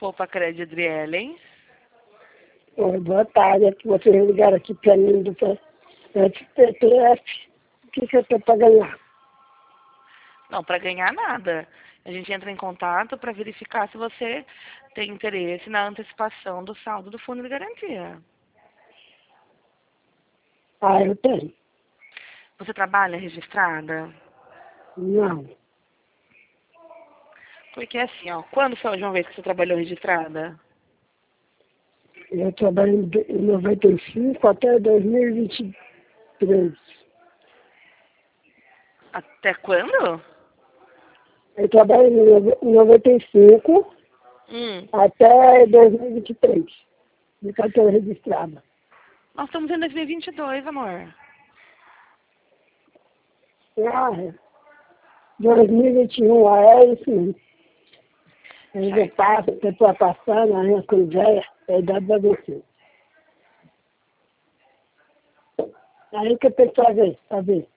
Poupa Crédito Adriele, hein? Oi, boa tarde. Vocês ligaram aqui para mim do SPTF. O que eu estou para ganhar? Não, para ganhar nada. A gente entra em contato para verificar se você tem interesse na antecipação do saldo do fundo de garantia. Ah, eu tenho. Você trabalha registrada? Não. Porque assim, ó, quando foi a última vez que você trabalhou registrada? Eu trabalhei em 95 até 2023. Até quando? Eu trabalhei em 95 até 2023. De carteira registrada. Nós estamos em 2022, amor. Ah, 2021, é isso mesmo. Ainda passa, o tempo vai passando, a com ideia, a idade vai descer. Aí que eu tenho que fazer,